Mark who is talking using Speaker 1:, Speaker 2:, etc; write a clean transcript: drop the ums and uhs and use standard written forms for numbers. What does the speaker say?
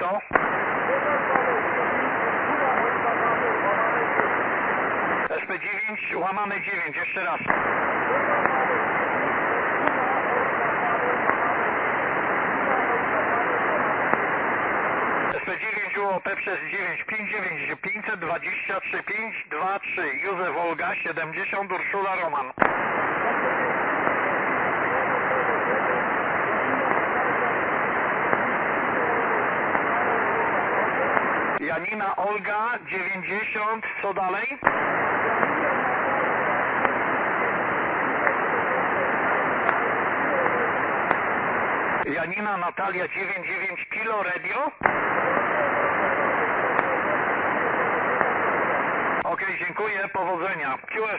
Speaker 1: co? SP9, łamane 9, jeszcze raz. SP9 UOP przez 9, 59, 523, 523, Józef Olga, 70, Urszula Roman. Janina Olga, 90, co dalej? Janina Natalia, 99, Kilo Radio. Ok, dziękuję, powodzenia. QS